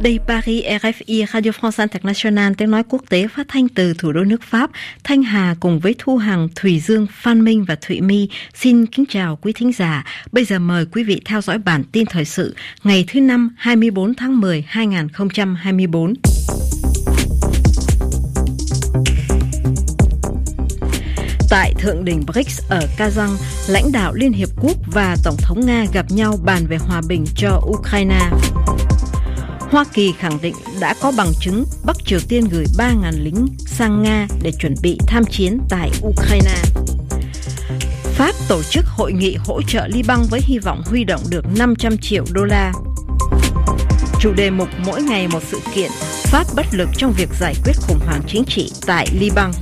Đây Paris, RFI, Radio France International, tiếng nói quốc tế phát thanh từ thủ đô nước Pháp. Thanh Hà cùng với Thu Hằng, Thùy Dương, Phan Minh và Thụy My xin kính chào quý thính giả. Bây giờ mời quý vị theo dõi bản tin thời sự ngày thứ Năm 24 tháng 10, 2024. Tại Thượng đỉnh BRICS ở Kazan, lãnh đạo Liên Hiệp Quốc và Tổng thống Nga gặp nhau bàn về hòa bình cho Ukraine. Hoa Kỳ khẳng định đã có bằng chứng Bắc Triều Tiên gửi 3.000 lính sang Nga để chuẩn bị tham chiến tại Ukraine. Pháp tổ chức hội nghị hỗ trợ Liban với hy vọng huy động được 500 triệu đô la. Chủ đề mục mỗi ngày một sự kiện, Pháp bất lực trong việc giải quyết khủng hoảng chính trị tại Liban.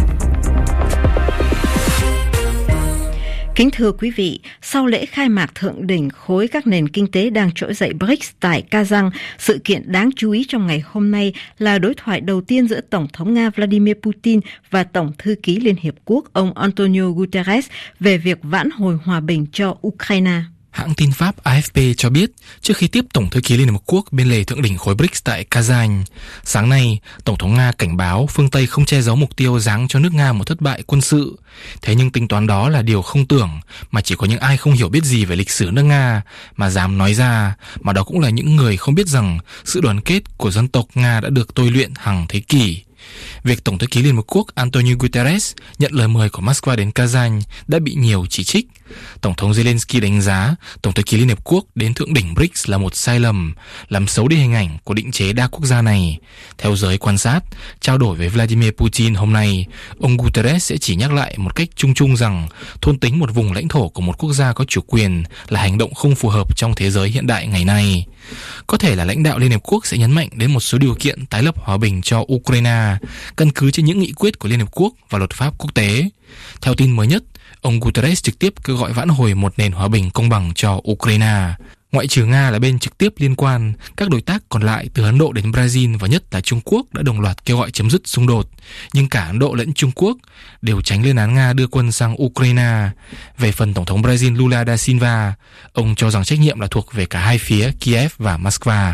Kính thưa quý vị, sau lễ khai mạc thượng đỉnh khối các nền kinh tế đang trỗi dậy BRICS tại Kazan, sự kiện đáng chú ý trong ngày hôm nay là đối thoại đầu tiên giữa Tổng thống Nga Vladimir Putin và Tổng thư ký Liên Hiệp Quốc ông Antonio Guterres về việc vãn hồi hòa bình cho Ukraine. Hãng tin Pháp AFP cho biết, trước khi tiếp Tổng thư ký Liên Hợp Quốc bên lề thượng đỉnh khối BRICS tại Kazan, sáng nay, Tổng thống Nga cảnh báo phương Tây không che giấu mục tiêu giáng cho nước Nga một thất bại quân sự. Thế nhưng tính toán đó là điều không tưởng, mà chỉ có những ai không hiểu biết gì về lịch sử nước Nga mà dám nói ra, mà đó cũng là những người không biết rằng sự đoàn kết của dân tộc Nga đã được tôi luyện hàng thế kỷ. Việc Tổng thư ký Liên Hợp Quốc Antonio Guterres nhận lời mời của Moscow đến Kazan đã bị nhiều chỉ trích. Tổng thống Zelensky đánh giá Tổng thư ký Liên Hợp Quốc đến thượng đỉnh BRICS là một sai lầm, làm xấu đi hình ảnh của định chế đa quốc gia này. Theo giới quan sát, trao đổi với Vladimir Putin hôm nay, ông Guterres sẽ chỉ nhắc lại một cách chung chung rằng thôn tính một vùng lãnh thổ của một quốc gia có chủ quyền là hành động không phù hợp trong thế giới hiện đại ngày nay. Có thể là lãnh đạo Liên Hợp Quốc sẽ nhấn mạnh đến một số điều kiện tái lập hòa bình cho Ukraine, căn cứ trên những nghị quyết của Liên Hợp Quốc và luật pháp quốc tế. Theo tin mới nhất, ông Guterres trực tiếp kêu gọi vãn hồi một nền hòa bình công bằng cho Ukraine. Ngoại trừ Nga là bên trực tiếp liên quan, các đối tác còn lại từ Ấn Độ đến Brazil và nhất là Trung Quốc đã đồng loạt kêu gọi chấm dứt xung đột. Nhưng cả Ấn Độ lẫn Trung Quốc đều tránh lên án Nga đưa quân sang Ukraine. Về phần Tổng thống Brazil Lula da Silva, ông cho rằng trách nhiệm là thuộc về cả hai phía Kiev và Moscow.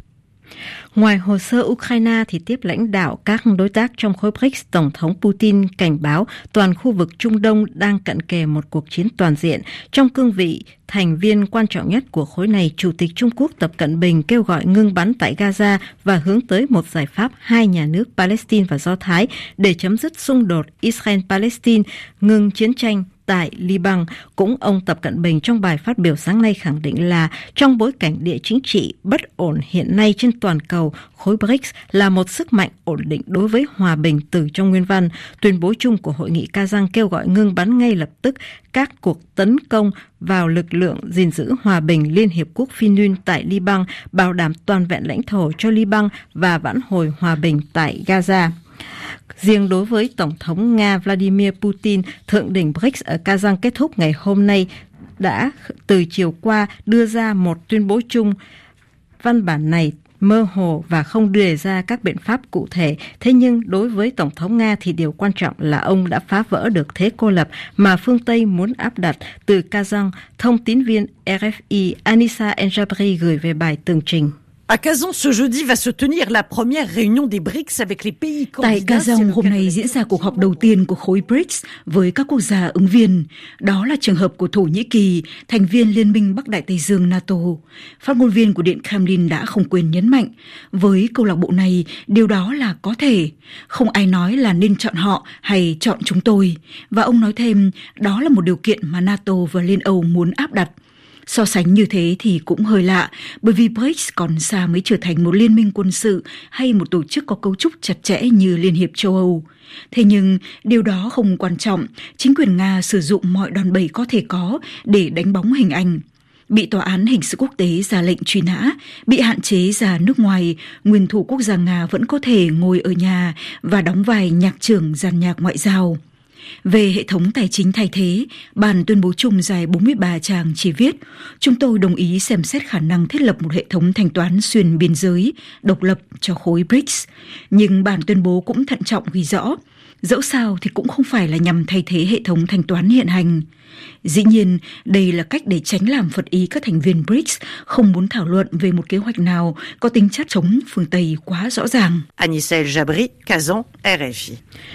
Ngoài hồ sơ Ukraine thì tiếp lãnh đạo các đối tác trong khối BRICS, Tổng thống Putin cảnh báo toàn khu vực Trung Đông đang cận kề một cuộc chiến toàn diện. Trong cương vị thành viên quan trọng nhất của khối này, Chủ tịch Trung Quốc Tập Cận Bình kêu gọi ngưng bắn tại Gaza và hướng tới một giải pháp hai nhà nước Palestine và Do Thái để chấm dứt xung đột Israel-Palestine, ngừng chiến tranh tại Liban. Cũng ông Tập Cận Bình trong bài phát biểu sáng nay khẳng định là trong bối cảnh địa chính trị bất ổn hiện nay trên toàn cầu, khối BRICS là một sức mạnh ổn định đối với hòa bình từ trong nguyên văn. Tuyên bố chung của hội nghị Kazan kêu gọi ngưng bắn ngay lập tức các cuộc tấn công vào lực lượng gìn giữ hòa bình Liên Hiệp Quốc FINUN tại Liban, bảo đảm toàn vẹn lãnh thổ cho Liban và vãn hồi hòa bình tại Gaza. Riêng đối với Tổng thống Nga Vladimir Putin, thượng đỉnh BRICS ở Kazan kết thúc ngày hôm nay đã từ chiều qua đưa ra một tuyên bố chung. Văn bản này mơ hồ và không đưa ra các biện pháp cụ thể. Thế nhưng đối với Tổng thống Nga thì điều quan trọng là ông đã phá vỡ được thế cô lập mà phương Tây muốn áp đặt. Từ Kazan, thông tín viên RFI Anissa Enjabri gửi về bài tường trình. À Kazan, ce jeudi va se tenir la première réunion des BRICS avec les pays candidats. Tại Kazan hôm nay diễn ra cuộc họp đầu tiên của khối BRICS với các quốc gia ứng viên. Đó là trường hợp của Thổ Nhĩ Kỳ, thành viên Liên minh Bắc Đại Tây Dương NATO. Phát ngôn viên của Điện Kremlin đã không quên nhấn mạnh, với câu lạc bộ này, điều đó là có thể. Không ai nói là nên chọn họ hay chọn chúng tôi. Và ông nói thêm, đó là một điều kiện mà NATO và Liên Âu muốn áp đặt. So sánh như thế thì cũng hơi lạ, bởi vì BRICS còn xa mới trở thành một liên minh quân sự hay một tổ chức có cấu trúc chặt chẽ như Liên hiệp châu Âu. Thế nhưng điều đó không quan trọng, chính quyền Nga sử dụng mọi đòn bẩy có thể có để đánh bóng hình ảnh. Bị tòa án hình sự quốc tế ra lệnh truy nã, bị hạn chế ra nước ngoài, nguyên thủ quốc gia Nga vẫn có thể ngồi ở nhà và đóng vai nhạc trưởng dàn nhạc ngoại giao. Về hệ thống tài chính thay thế, bản tuyên bố chung dài 43 trang chỉ viết, chúng tôi đồng ý xem xét khả năng thiết lập một hệ thống thanh toán xuyên biên giới, độc lập cho khối BRICS. Nhưng bản tuyên bố cũng thận trọng ghi rõ, Dẫu sao thì cũng không phải là nhằm thay thế hệ thống thanh toán hiện hành. Dĩ nhiên, đây là cách để tránh làm phật ý các thành viên BRICS không muốn thảo luận về một kế hoạch nào có tính chất chống phương Tây quá rõ ràng. Anicel Jabri, Kazan, RFI.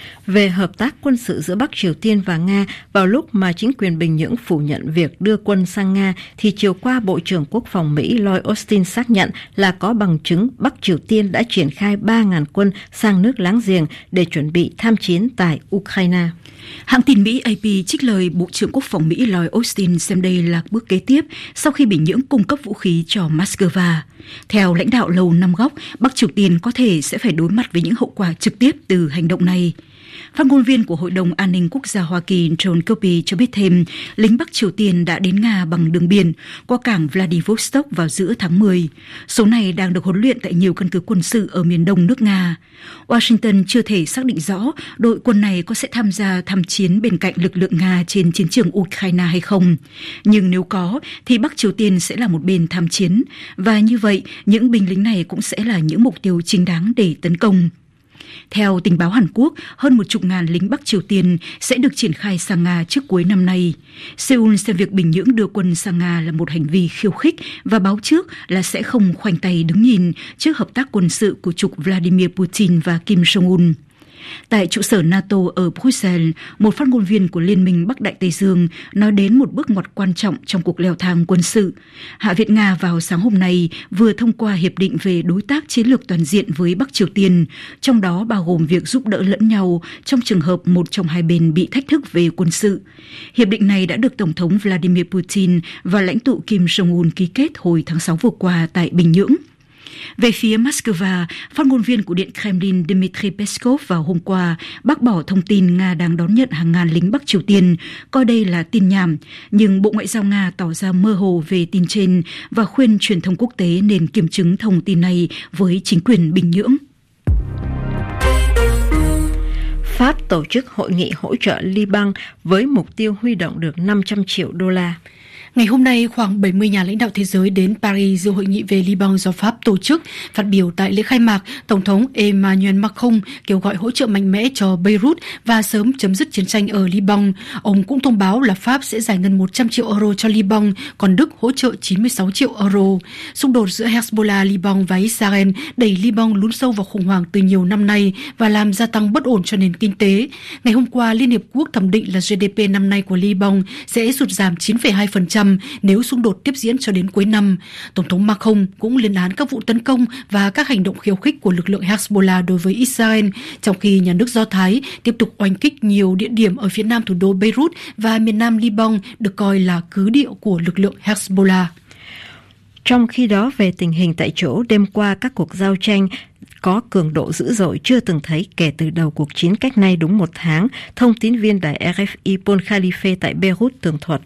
Về hợp tác quân sự giữa Bắc Triều Tiên và Nga, vào lúc mà chính quyền Bình Nhưỡng phủ nhận việc đưa quân sang Nga, thì chiều qua Bộ trưởng Quốc phòng Mỹ Lloyd Austin xác nhận là có bằng chứng Bắc Triều Tiên đã triển khai 3.000 quân sang nước láng giềng để chuẩn bị tham chiến tại Ukraine. Hãng tin Mỹ AP trích lời Bộ trưởng Quốc phòng Mỹ Lloyd Austin xem đây là bước kế tiếp sau khi Bình Nhưỡng cung cấp vũ khí cho Moscow. Theo lãnh đạo Lầu Năm Góc, Bắc Triều Tiên có thể sẽ phải đối mặt với những hậu quả trực tiếp từ hành động này. Phát ngôn viên của Hội đồng An ninh Quốc gia Hoa Kỳ John Kirby cho biết thêm, lính Bắc Triều Tiên đã đến Nga bằng đường biển qua cảng Vladivostok vào giữa tháng 10. Số này đang được huấn luyện tại nhiều căn cứ quân sự ở miền đông nước Nga. Washington chưa thể xác định rõ đội quân này có sẽ tham gia tham chiến bên cạnh lực lượng Nga trên chiến trường Ukraine hay không. Nhưng nếu có, thì Bắc Triều Tiên sẽ là một bên tham chiến. Và như vậy, những binh lính này cũng sẽ là những mục tiêu chính đáng để tấn công. Theo tình báo Hàn Quốc, hơn 10.000 lính Bắc Triều Tiên sẽ được triển khai sang Nga trước cuối năm nay. Seoul xem việc Bình Nhưỡng đưa quân sang Nga là một hành vi khiêu khích và báo trước là sẽ không khoanh tay đứng nhìn trước hợp tác quân sự của trục Vladimir Putin và Kim Jong-un. Tại trụ sở NATO ở Bruxelles, một phát ngôn viên của Liên minh Bắc Đại Tây Dương nói đến một bước ngoặt quan trọng trong cuộc leo thang quân sự. Hạ viện Nga vào sáng hôm nay vừa thông qua hiệp định về đối tác chiến lược toàn diện với Bắc Triều Tiên, trong đó bao gồm việc giúp đỡ lẫn nhau trong trường hợp một trong hai bên bị thách thức về quân sự. Hiệp định này đã được Tổng thống Vladimir Putin và lãnh tụ Kim Jong-un ký kết hồi tháng 6 vừa qua tại Bình Nhưỡng. Về phía Moscow, phát ngôn viên của Điện Kremlin Dmitry Peskov vào hôm qua bác bỏ thông tin Nga đang đón nhận hàng ngàn lính Bắc Triều Tiên, coi đây là tin nhảm, nhưng Bộ Ngoại giao Nga tỏ ra mơ hồ về tin trên và khuyên truyền thông quốc tế nên kiểm chứng thông tin này với chính quyền Bình Nhưỡng. Pháp tổ chức hội nghị hỗ trợ Liban với mục tiêu huy động được 500 triệu đô la. Ngày hôm nay, khoảng 70 nhà lãnh đạo thế giới đến Paris dự hội nghị về Liban do Pháp tổ chức. Phát biểu tại lễ khai mạc, Tổng thống Emmanuel Macron kêu gọi hỗ trợ mạnh mẽ cho Beirut và sớm chấm dứt chiến tranh ở Liban. Ông cũng thông báo là Pháp sẽ giải ngân 100 triệu euro cho Liban, còn Đức hỗ trợ 96 triệu euro. Xung đột giữa Hezbollah, Liban và Israel đẩy Liban lún sâu vào khủng hoảng từ nhiều năm nay và làm gia tăng bất ổn cho nền kinh tế. Ngày hôm qua, Liên Hiệp Quốc thẩm định là GDP năm nay của Liban sẽ sụt giảm 9,2% nếu xung đột tiếp diễn cho đến cuối năm. Tổng thống Macron cũng lên án các vụ tấn công và các hành động khiêu khích của lực lượng Hezbollah đối với Israel, trong khi nhà nước Do Thái tiếp tục oanh kích nhiều địa điểm ở phía nam thủ đô Beirut và miền nam Liban được coi là cứ địa của lực lượng Hezbollah. Trong khi đó, về tình hình tại chỗ, đêm qua các cuộc giao tranh có cường độ dữ dội chưa từng thấy kể từ đầu cuộc chiến cách nay đúng một tháng, thông tín viên đài RFI Paul Khalife tại Beirut tường thuật.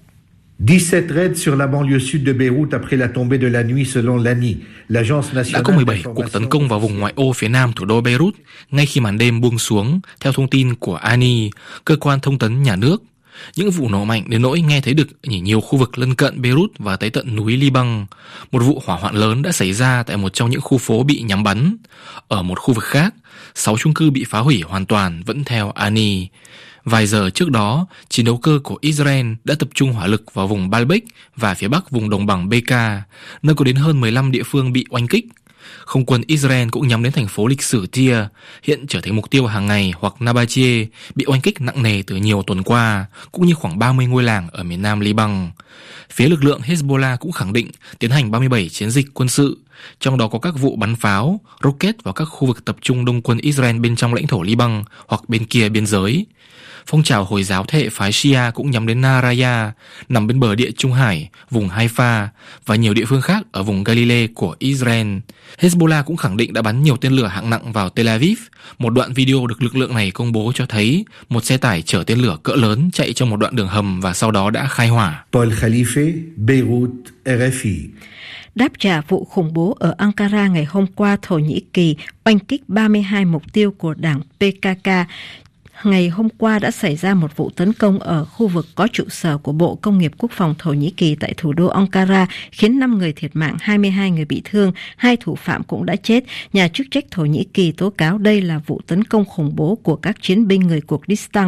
17 raids sur la banlieue sud de Beyrouth après la tombée de la nuit selon l'ANI, l'agence nationale. Đã có 17 cuộc tấn công vào vùng ngoại ô phía nam thủ đô Beirut ngay khi màn đêm buông xuống, theo thông tin của ANI, cơ quan thông tấn nhà nước. Những vụ nổ mạnh đến nỗi nghe thấy được ở nhiều khu vực lân cận Beirut và tới tận núi Liban. Một vụ hỏa hoạn lớn đã xảy ra tại một trong những khu phố bị nhắm bắn. Ở một khu vực khác, 6 chung cư bị phá hủy hoàn toàn, vẫn theo ANI. Vài giờ trước đó, chiến đấu cơ của Israel đã tập trung hỏa lực vào vùng Baalbek và phía bắc vùng đồng bằng Bekaa, nơi có đến hơn 15 địa phương bị oanh kích. Không quân Israel cũng nhắm đến thành phố lịch sử Tyre, hiện trở thành mục tiêu hàng ngày, hoặc Nabatie, bị oanh kích nặng nề từ nhiều tuần qua, cũng như khoảng 30 ngôi làng ở miền nam Liban. Phía lực lượng Hezbollah cũng khẳng định tiến hành 37 chiến dịch quân sự, trong đó có các vụ bắn pháo, rocket vào các khu vực tập trung đông quân Israel bên trong lãnh thổ Liban hoặc bên kia biên giới. Phong trào Hồi giáo thế hệ phái Shia cũng nhắm đến Naraya, nằm bên bờ địa Trung Hải, vùng Haifa và nhiều địa phương khác ở vùng Galilee của Israel. Hezbollah cũng khẳng định đã bắn nhiều tên lửa hạng nặng vào Tel Aviv. Một đoạn video được lực lượng này công bố cho thấy một xe tải chở tên lửa cỡ lớn chạy trong một đoạn đường hầm và sau đó đã khai hỏa. Paul Khalife, Beirut, RFI. Đáp trả vụ khủng bố ở Ankara ngày hôm qua, Thổ Nhĩ Kỳ oanh kích 32 mục tiêu của đảng PKK. ngày hôm qua đã xảy ra một vụ tấn công ở khu vực có trụ sở của Bộ Công nghiệp Quốc phòng Thổ Nhĩ Kỳ tại thủ đô Ankara, khiến 5 người thiệt mạng, 22 người bị thương, 2 thủ phạm cũng đã chết. Nhà chức trách Thổ Nhĩ Kỳ tố cáo đây là vụ tấn công khủng bố của các chiến binh người Kurdistan.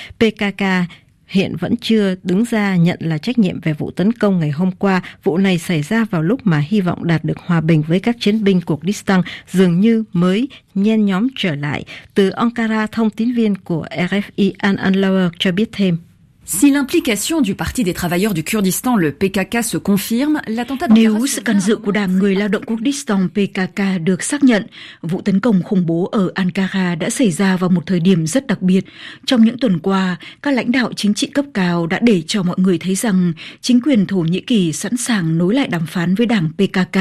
PKK hiện vẫn chưa đứng ra nhận là trách nhiệm về vụ tấn công ngày hôm qua. Vụ này xảy ra vào lúc mà hy vọng đạt được hòa bình với các chiến binh Kurdistan dường như mới nhen nhóm trở lại. Từ Ankara, thông tín viên của RFI An Anlauer cho biết thêm. Si l'implication du Parti des travailleurs du Kurdistan, le PKK, se confirme, l'attentat Nếu sự can dự của Đảng Người lao động Kurdistan PKK được xác nhận, vụ tấn công khủng bố ở Ankara đã xảy ra vào một thời điểm rất đặc biệt. Trong những tuần qua, các lãnh đạo chính trị cấp cao đã để cho mọi người thấy rằng chính quyền Thổ Nhĩ Kỳ sẵn sàng nối lại đàm phán với đảng PKK.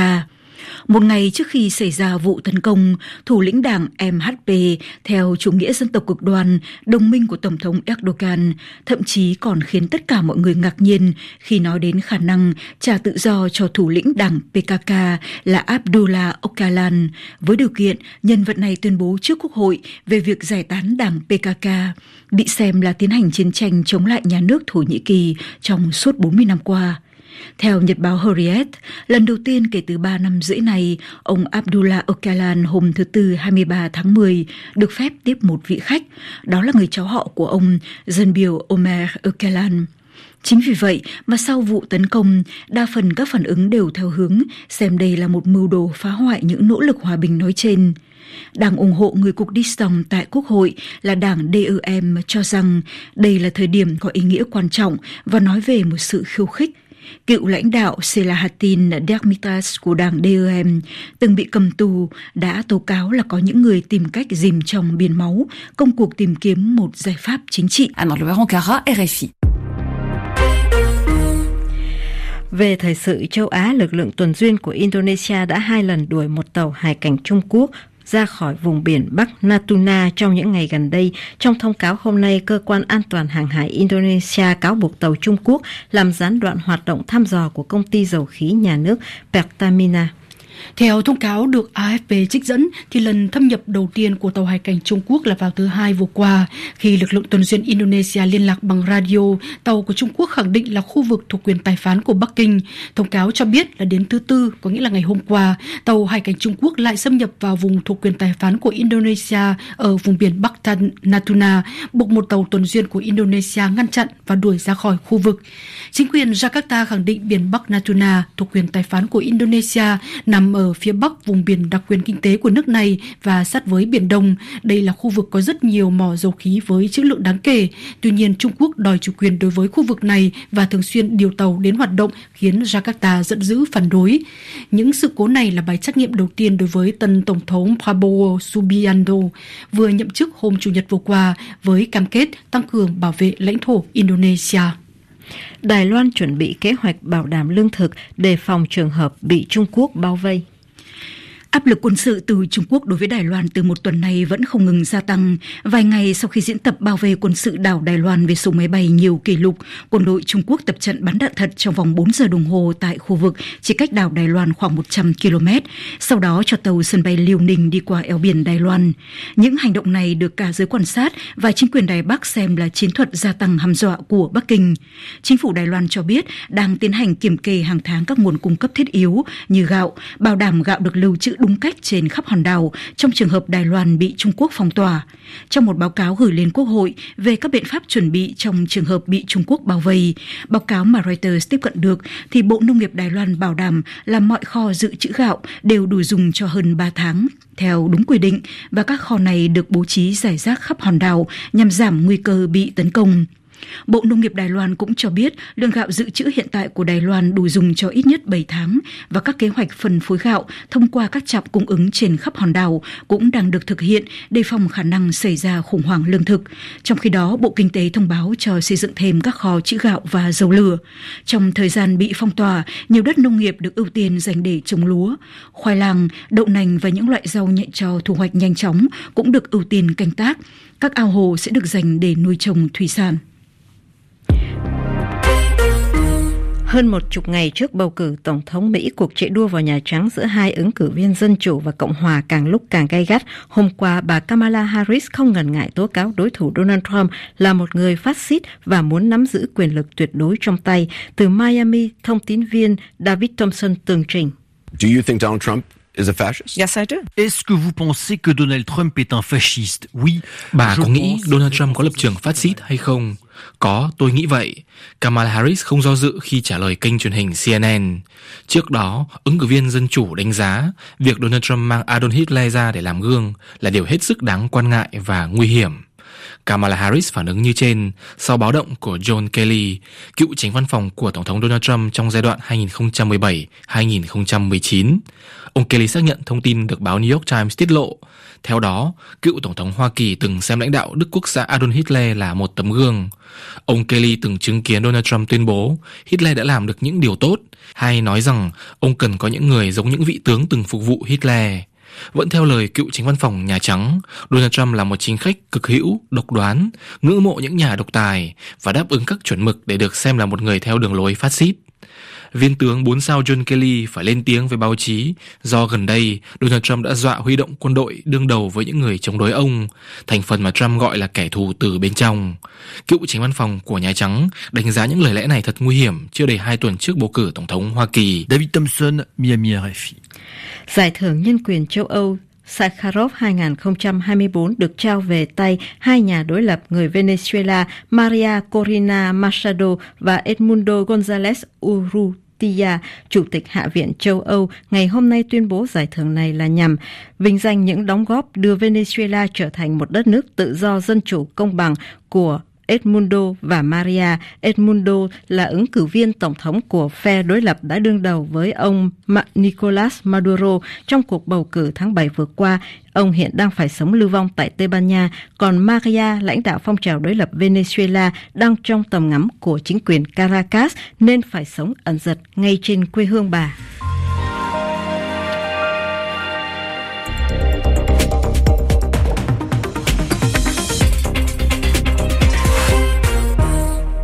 Một ngày trước khi xảy ra vụ tấn công, thủ lĩnh đảng MHP theo chủ nghĩa dân tộc cực đoan, đồng minh của Tổng thống Erdogan, thậm chí còn khiến tất cả mọi người ngạc nhiên khi nói đến khả năng trả tự do cho thủ lĩnh đảng PKK là Abdullah Öcalan, với điều kiện nhân vật này tuyên bố trước Quốc hội về việc giải tán đảng PKK, bị xem là tiến hành chiến tranh chống lại nhà nước Thổ Nhĩ Kỳ trong suốt 40 năm qua. Theo nhật báo Hurriyet, lần đầu tiên kể từ 3 năm rưỡi này, ông Abdullah Öcalan hôm thứ Tư 23 tháng 10 được phép tiếp một vị khách, đó là người cháu họ của ông, dân biểu Omer Öcalan. Chính vì vậy mà sau vụ tấn công, đa phần các phản ứng đều theo hướng xem đây là một mưu đồ phá hoại những nỗ lực hòa bình nói trên. Đảng ủng hộ người Kurdistan tại Quốc hội là đảng DEM cho rằng đây là thời điểm có ý nghĩa quan trọng và nói về một sự khiêu khích. Cựu lãnh đạo Selahattin Demirtas của đảng DEM từng bị cầm tù đã tố cáo là có những người tìm cách dìm trong biển máu công cuộc tìm kiếm một giải pháp chính trị. Ankara, RFI. Về thời sự châu Á, lực lượng tuần duyên của Indonesia đã 2 lần đuổi một tàu hải cảnh Trung Quốc ra khỏi vùng biển Bắc Natuna trong những ngày gần đây. Trong thông cáo hôm nay, Cơ quan An toàn Hàng hải Indonesia cáo buộc tàu Trung Quốc làm gián đoạn hoạt động thăm dò của công ty dầu khí nhà nước Pertamina. Theo thông cáo được AFP trích dẫn, thì lần thâm nhập đầu tiên của tàu hải cảnh Trung Quốc là vào thứ Hai vừa qua, khi lực lượng tuần duyên Indonesia liên lạc bằng radio, tàu của Trung Quốc khẳng định là khu vực thuộc quyền tài phán của Bắc Kinh. Thông cáo cho biết là đến thứ Tư, có nghĩa là ngày hôm qua, tàu hải cảnh Trung Quốc lại xâm nhập vào vùng thuộc quyền tài phán của Indonesia ở vùng biển Bắc Natuna, buộc một tàu tuần duyên của Indonesia ngăn chặn và đuổi ra khỏi khu vực. Chính quyền Jakarta khẳng định biển Bắc Natuna thuộc quyền tài phán của Indonesia nằm ở phía bắc vùng biển đặc quyền kinh tế của nước này và sát với Biển Đông. Đây là khu vực có rất nhiều mỏ dầu khí với trữ lượng đáng kể. Tuy nhiên, Trung Quốc đòi chủ quyền đối với khu vực này và thường xuyên điều tàu đến hoạt động, khiến Jakarta giận dữ phản đối. Những sự cố này là bài trắc nghiệm đầu tiên đối với tân Tổng thống Prabowo Subianto, vừa nhậm chức hôm Chủ nhật vừa qua với cam kết tăng cường bảo vệ lãnh thổ Indonesia. Đài Loan chuẩn bị kế hoạch bảo đảm lương thực đề phòng trường hợp bị Trung Quốc bao vây. Áp lực quân sự từ Trung Quốc đối với Đài Loan từ một tuần nay vẫn không ngừng gia tăng. Vài ngày sau khi diễn tập bao vây quân sự đảo Đài Loan với số máy bay nhiều kỷ lục, quân đội Trung Quốc tập trận bắn đạn thật trong vòng 4 giờ đồng hồ tại khu vực chỉ cách đảo Đài Loan khoảng 100 km, sau đó cho tàu sân bay Liêu Ninh đi qua eo biển Đài Loan. Những hành động này được cả giới quan sát và chính quyền Đài Bắc xem là chiến thuật gia tăng hăm dọa của Bắc Kinh. Chính phủ Đài Loan cho biết đang tiến hành kiểm kê hàng tháng các nguồn cung cấp thiết yếu như gạo, bảo đảm gạo được lưu trữ đúng cách trên khắp hòn đảo trong trường hợp Đài Loan bị Trung Quốc phong tỏa. Trong một báo cáo gửi lên Quốc hội về các biện pháp chuẩn bị trong trường hợp bị Trung Quốc bao vây, báo cáo mà Reuters tiếp cận được thì Bộ Nông nghiệp Đài Loan bảo đảm là mọi kho dự trữ gạo đều đủ dùng cho hơn 3 tháng theo đúng quy định và các kho này được bố trí rải rác khắp hòn đảo nhằm giảm nguy cơ bị tấn công. Bộ Nông nghiệp Đài Loan cũng cho biết lượng gạo dự trữ hiện tại của Đài Loan đủ dùng cho ít nhất 7 tháng và các kế hoạch phân phối gạo thông qua các trạm cung ứng trên khắp hòn đảo cũng đang được thực hiện đề phòng khả năng xảy ra khủng hoảng lương thực. Trong khi đó, Bộ Kinh tế thông báo cho xây dựng thêm các kho trữ gạo và dầu lửa. Trong thời gian bị phong tỏa, nhiều đất nông nghiệp được ưu tiên dành để trồng lúa. Khoai lang, đậu nành và những loại rau nhạy cho thu hoạch nhanh chóng cũng được ưu tiên canh tác. Các ao hồ sẽ được dành để nuôi trồng thủy sản. Hơn 10 ngày trước bầu cử Tổng thống Mỹ, cuộc chạy đua vào Nhà Trắng giữa hai ứng cử viên Dân Chủ và Cộng Hòa càng lúc càng gay gắt. Hôm qua, bà Kamala Harris không ngần ngại tố cáo đối thủ Donald Trump là một người phát xít và muốn nắm giữ quyền lực tuyệt đối trong tay. Từ Miami, thông tín viên David Thompson tường trình. Do you think Donald Trump is a fascist? Yes, I do. Est-ce que vous pensez que Donald Trump est un fasciste? Oui. Bà có nghĩ Donald Trump có lập trường phát xít hay không? Có, tôi nghĩ vậy. Kamala Harris không do dự khi trả lời kênh truyền hình CNN. Trước đó, ứng cử viên Dân Chủ đánh giá việc Donald Trump mang Adolf Hitler ra để làm gương là điều hết sức đáng quan ngại và nguy hiểm. Kamala Harris phản ứng như trên sau báo động của John Kelly, cựu chánh văn phòng của Tổng thống Donald Trump trong giai đoạn 2017-2019. Ông Kelly xác nhận thông tin được báo New York Times tiết lộ. Theo đó, cựu Tổng thống Hoa Kỳ từng xem lãnh đạo Đức Quốc xã Adolf Hitler là một tấm gương. Ông Kelly từng chứng kiến Donald Trump tuyên bố Hitler đã làm được những điều tốt, hay nói rằng ông cần có những người giống những vị tướng từng phục vụ Hitler. Vẫn theo lời cựu chánh văn phòng Nhà Trắng, Donald Trump là một chính khách cực hữu, độc đoán, ngưỡng mộ những nhà độc tài và đáp ứng các chuẩn mực để được xem là một người theo đường lối phát xít. Viên tướng 4 sao John Kelly phải lên tiếng với báo chí do gần đây Donald Trump đã dọa huy động quân đội đương đầu với những người chống đối ông, thành phần mà Trump gọi là kẻ thù từ bên trong. Cựu chánh văn phòng của Nhà Trắng đánh giá những lời lẽ này thật nguy hiểm chưa đầy 2 tuần trước bầu cử Tổng thống Hoa Kỳ. David Thompson, Miami, RFI. Giải thưởng Nhân quyền châu Âu Sakharov 2024 được trao về tay hai nhà đối lập người Venezuela Maria Corina Machado và Edmundo González Urrutia. Chủ tịch Hạ viện châu Âu ngày hôm nay tuyên bố giải thưởng này là nhằm vinh danh những đóng góp đưa Venezuela trở thành một đất nước tự do, dân chủ, công bằng của Edmundo và Maria. Edmundo là ứng cử viên tổng thống của phe đối lập đã đương đầu với ông Nicolás Maduro trong cuộc bầu cử tháng 7 vừa qua. Ông hiện đang phải sống lưu vong tại Tây Ban Nha, còn Maria, lãnh đạo phong trào đối lập Venezuela, đang trong tầm ngắm của chính quyền Caracas nên phải sống ẩn dật ngay trên quê hương bà.